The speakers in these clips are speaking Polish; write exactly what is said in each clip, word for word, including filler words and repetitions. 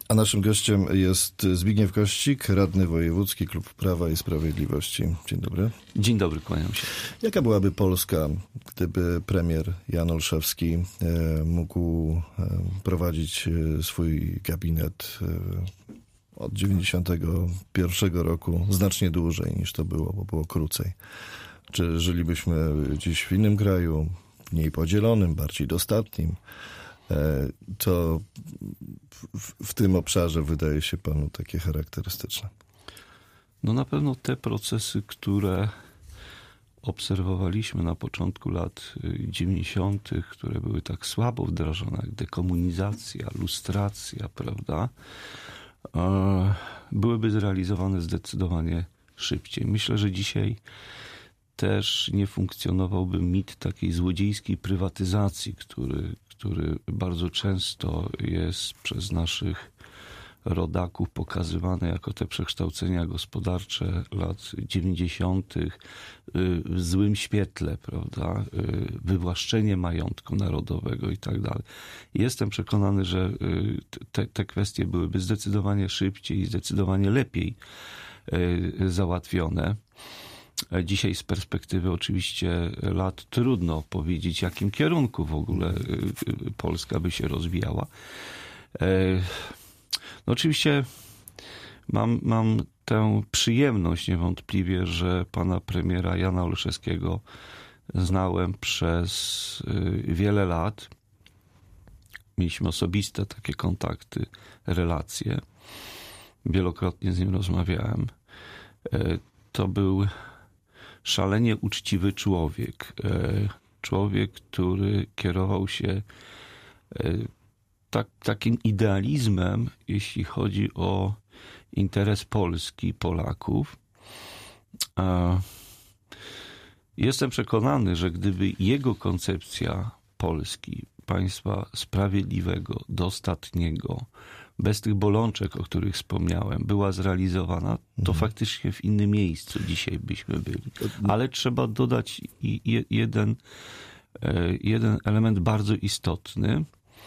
A naszym gościem jest Zbigniew Kościk, radny wojewódzki, Klub Prawa i Sprawiedliwości. Dzień dobry. Dzień dobry, kłaniam się. Jaka byłaby Polska, gdyby premier Jan Olszewski e, mógł e, prowadzić e, swój gabinet e, od dziewięćdziesiątego pierwszego roku znacznie dłużej niż to było, bo było krócej? Czy żylibyśmy dziś w innym kraju, mniej podzielonym, bardziej dostatnim? To w, w tym obszarze wydaje się panu takie charakterystyczne? No na pewno te procesy, które obserwowaliśmy na początku lat dziewięćdziesiątych, które były tak słabo wdrażane, jak dekomunizacja, lustracja, prawda, byłyby zrealizowane zdecydowanie szybciej. Myślę, że dzisiaj też nie funkcjonowałby mit takiej złodziejskiej prywatyzacji, który, który bardzo często jest przez naszych rodaków pokazywany jako te przekształcenia gospodarcze lat dziewięćdziesiątych w złym świetle, prawda, wywłaszczenie majątku narodowego i tak dalej. Jestem przekonany, że te, te kwestie byłyby zdecydowanie szybciej i zdecydowanie lepiej załatwione. Dzisiaj z perspektywy oczywiście lat trudno powiedzieć, w jakim kierunku w ogóle Polska by się rozwijała. No oczywiście mam, mam tę przyjemność niewątpliwie, że pana premiera Jana Olszewskiego znałem przez wiele lat. Mieliśmy osobiste takie kontakty, relacje. Wielokrotnie z nim rozmawiałem. To był szalenie uczciwy człowiek. Człowiek, który kierował się tak, takim idealizmem, jeśli chodzi o interes Polski, Polaków. Jestem przekonany, że gdyby jego koncepcja Polski, państwa sprawiedliwego, dostatniego, bez tych bolączek, o których wspomniałem, była zrealizowana, to mhm. faktycznie w innym miejscu dzisiaj byśmy byli. Ale trzeba dodać jeden, jeden element bardzo istotny.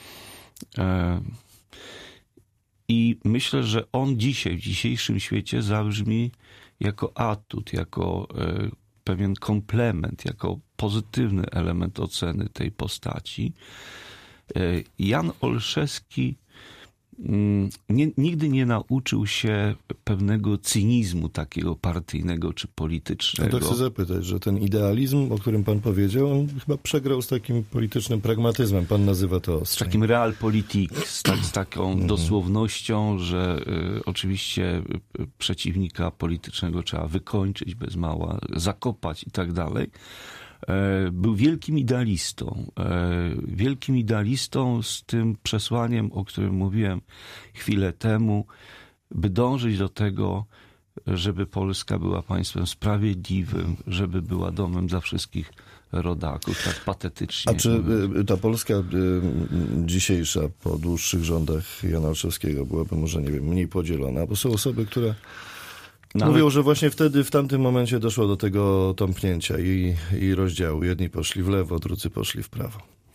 I myślę, że on dzisiaj, w dzisiejszym świecie zabrzmi jako atut, jako pewien komplement, jako pozytywny element oceny tej postaci. Jan Olszewski Nie, nigdy nie nauczył się pewnego cynizmu takiego partyjnego czy politycznego. Ja to chcę zapytać, że ten idealizm, o którym pan powiedział, on chyba przegrał z takim politycznym pragmatyzmem. Pan nazywa to ostrzej. Z takim realpolitik, z, tak, z taką mm. dosłownością, że y, oczywiście y, przeciwnika politycznego trzeba wykończyć bez mała, zakopać i tak dalej. Był wielkim idealistą. Wielkim idealistą z tym przesłaniem, o którym mówiłem chwilę temu, by dążyć do tego, żeby Polska była państwem sprawiedliwym, żeby była domem dla wszystkich rodaków, tak patetycznie. A czy ta Polska dzisiejsza po dłuższych rządach Jana Olszewskiego byłaby może, nie wiem, mniej podzielona? Bo są osoby, które Nawet... mówią, że właśnie wtedy, w tamtym momencie doszło do tego tąpnięcia i, i rozdziału. Jedni poszli w lewo, drudzy poszli w prawo.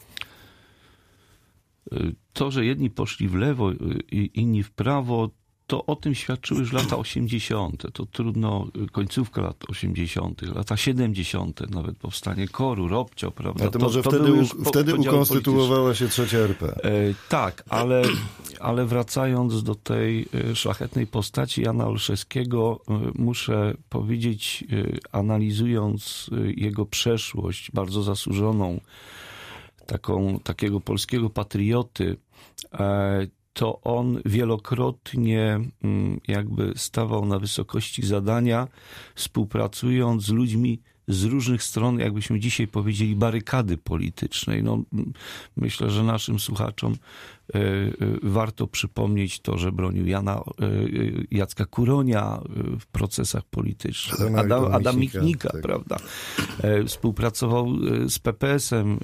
To, że jedni poszli w lewo i inni w prawo, to o tym świadczyły już lata osiemdziesiąte. To trudno, końcówka lat osiemdziesiątych, lata siedemdziesiąte, nawet powstanie Koru, Robcio, prawda? A to może to, to wtedy, u, wtedy ukonstytuowała się trzecia R P. E, tak, ale, ale wracając do tej szlachetnej postaci Jana Olszewskiego, muszę powiedzieć, analizując jego przeszłość, bardzo zasłużoną, taką, takiego polskiego patrioty, e, to on wielokrotnie jakby stawał na wysokości zadania, współpracując z ludźmi z różnych stron, jakbyśmy dzisiaj powiedzieli, barykady politycznej. No, myślę, że naszym słuchaczom warto przypomnieć to, że bronił Jana, Jacka Kuronia w procesach politycznych. Adam, Adam, Adam Michnika, tak. Prawda? Współpracował z P P S-em,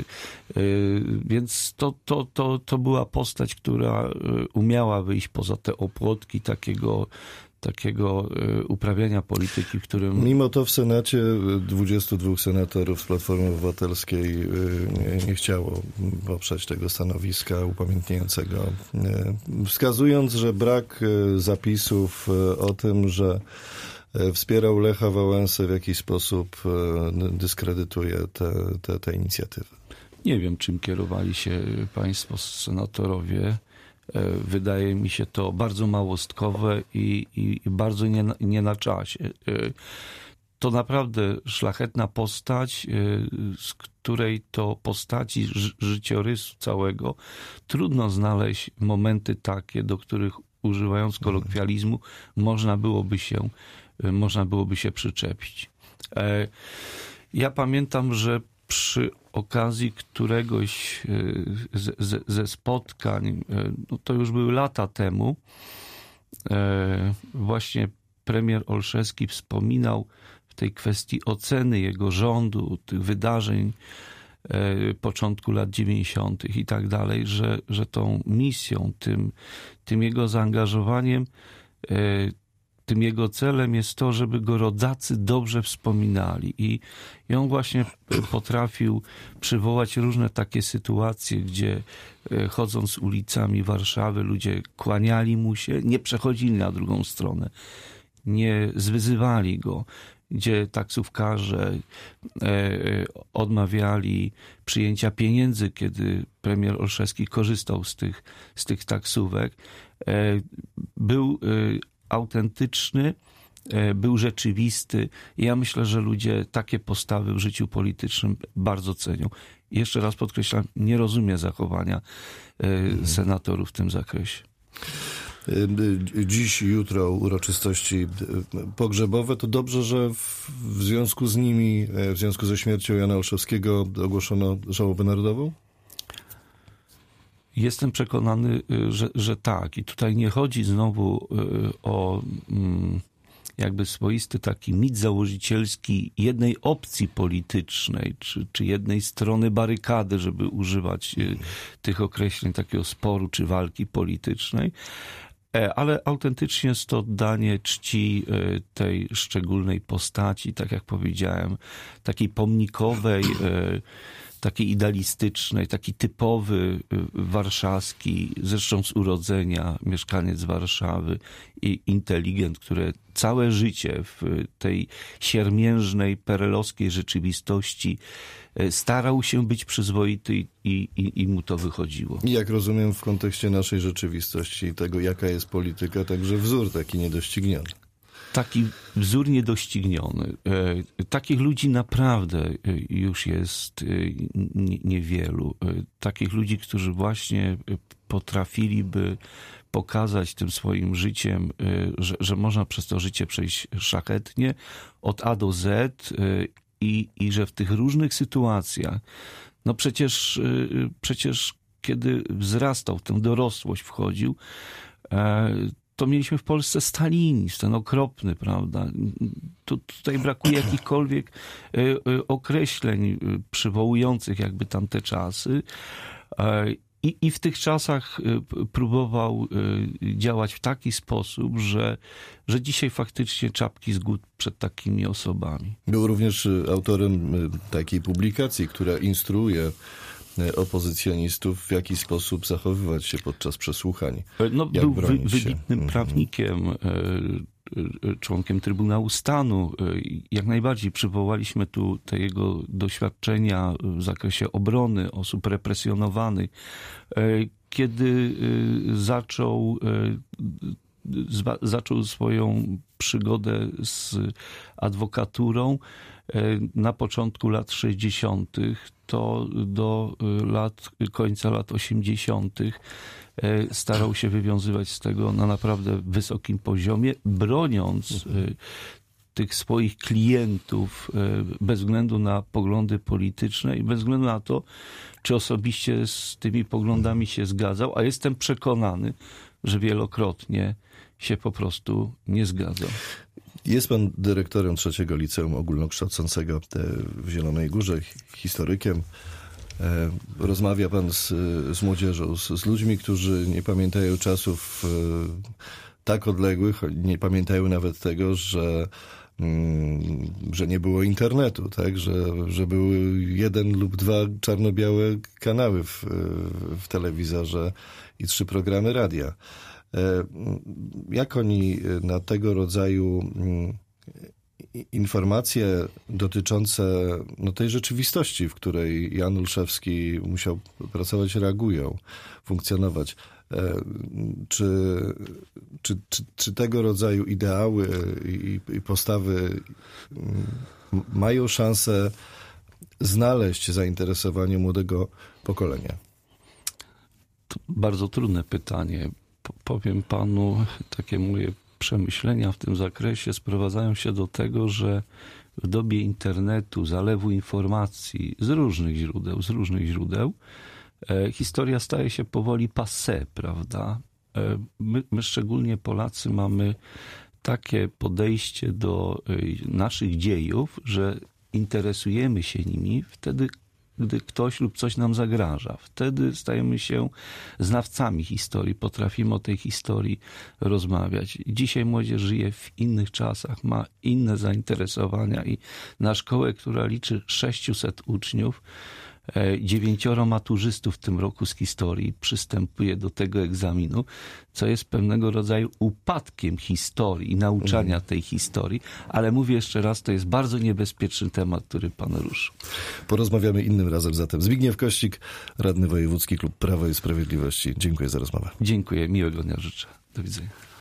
więc to, to, to, to była postać, która umiała wyjść poza te opłotki takiego takiego uprawiania polityki, w którym... Mimo to w Senacie dwudziestu dwóch senatorów z Platformy Obywatelskiej nie, nie chciało poprzeć tego stanowiska upamiętniającego, wskazując, że brak zapisów o tym, że wspierał Lecha Wałęsę, w jakiś sposób dyskredytuje te, te, te inicjatywy. Nie wiem, czym kierowali się państwo senatorowie. Wydaje mi się to bardzo małostkowe i, i, i bardzo nie, nie na czasie. To naprawdę szlachetna postać, z której to postaci ży, życiorysu całego trudno znaleźć momenty takie, do których, używając kolokwializmu, można byłoby się, można byłoby się przyczepić. Ja pamiętam, że przy okazji któregoś ze, ze, ze spotkań, no to już były lata temu, właśnie premier Olszewski wspominał w tej kwestii oceny jego rządu, tych wydarzeń początku lat dziewięćdziesiątych i tak dalej, że, że tą misją, tym, tym jego zaangażowaniem, tym jego celem jest to, żeby go rodacy dobrze wspominali. I, i on właśnie potrafił przywołać różne takie sytuacje, gdzie chodząc ulicami Warszawy ludzie kłaniali mu się, nie przechodzili na drugą stronę, nie zwyzywali go, gdzie taksówkarze odmawiali przyjęcia pieniędzy, kiedy premier Olszewski korzystał z tych, z tych taksówek. Był autentyczny, był rzeczywisty i ja myślę, że ludzie takie postawy w życiu politycznym bardzo cenią. I jeszcze raz podkreślam, nie rozumiem zachowania senatorów w tym zakresie. Dziś, jutro uroczystości pogrzebowe. To dobrze, że w, w związku z nimi, w związku ze śmiercią Jana Olszewskiego ogłoszono żałobę narodową? Jestem przekonany, że, że tak. I tutaj nie chodzi znowu o jakby swoisty taki mit założycielski jednej opcji politycznej, czy, czy jednej strony barykady, żeby używać tych określeń takiego sporu czy walki politycznej, ale autentycznie jest to oddanie czci tej szczególnej postaci, tak jak powiedziałem, takiej pomnikowej, takiej idealistycznej, taki typowy warszawski, zresztą z urodzenia, mieszkaniec Warszawy i inteligent, który całe życie w tej siermiężnej, perelowskiej rzeczywistości starał się być przyzwoity i, i, i mu to wychodziło. I jak rozumiem, w kontekście naszej rzeczywistości i tego, jaka jest polityka, także wzór taki niedościgniony. Taki wzór niedościgniony. Takich ludzi naprawdę już jest niewielu. Takich ludzi, którzy właśnie potrafiliby pokazać tym swoim życiem, że, że można przez to życie przejść szlachetnie od A do Z i, i że w tych różnych sytuacjach, no przecież, przecież kiedy wzrastał, w tę dorosłość wchodził, to mieliśmy w Polsce stalinizm, ten okropny, prawda? Tu, tutaj brakuje jakichkolwiek określeń przywołujących jakby tamte czasy. I, I w tych czasach próbował działać w taki sposób, że, że dzisiaj faktycznie czapki z głów przed takimi osobami. Był również autorem takiej publikacji, która instruuje opozycjonistów, w jaki sposób zachowywać się podczas przesłuchań. No, był wy, wybitnym prawnikiem, członkiem Trybunału Stanu. Jak najbardziej przywołaliśmy tu te jego doświadczenia w zakresie obrony osób represjonowanych. Kiedy zaczął, zaczął swoją przygodę z adwokaturą na początku lat sześćdziesiątych, to do lat, końca lat osiemdziesiątych starał się wywiązywać z tego na naprawdę wysokim poziomie, broniąc tych swoich klientów bez względu na poglądy polityczne i bez względu na to, czy osobiście z tymi poglądami się zgadzał, a jestem przekonany, że wielokrotnie się po prostu nie zgadzał. Jest pan dyrektorem trzeciego liceum ogólnokształcącego w Zielonej Górze, historykiem. Rozmawia pan z, z młodzieżą, z, z ludźmi, którzy nie pamiętają czasów tak odległych, nie pamiętają nawet tego, że że nie było internetu, tak? Że, że były jeden lub dwa czarno-białe kanały w, w telewizorze i trzy programy radia. Jak oni na tego rodzaju informacje dotyczące no, tej rzeczywistości, w której Jan Olszewski musiał pracować, reagują, funkcjonować? Czy, czy, czy, czy tego rodzaju ideały i, i postawy mają szansę znaleźć zainteresowanie młodego pokolenia? To bardzo trudne pytanie. Powiem panu, takie moje przemyślenia w tym zakresie sprowadzają się do tego, że w dobie internetu, zalewu informacji z różnych źródeł, z różnych źródeł, historia staje się powoli passé, prawda? My, my szczególnie Polacy mamy takie podejście do naszych dziejów, że interesujemy się nimi wtedy, gdy ktoś lub coś nam zagraża. Wtedy stajemy się znawcami historii, potrafimy o tej historii rozmawiać. Dzisiaj młodzież żyje w innych czasach, ma inne zainteresowania i na szkołę, która liczy sześciuset uczniów, dziewięcioro maturzystów w tym roku z historii przystępuje do tego egzaminu, co jest pewnego rodzaju upadkiem historii i nauczania mhm. tej historii, ale mówię jeszcze raz, to jest bardzo niebezpieczny temat, który pan ruszył. Porozmawiamy innym razem zatem. Zbigniew Kościk, radny wojewódzki Klub Prawo i Sprawiedliwości. Dziękuję za rozmowę. Dziękuję, miłego dnia życzę. Do widzenia.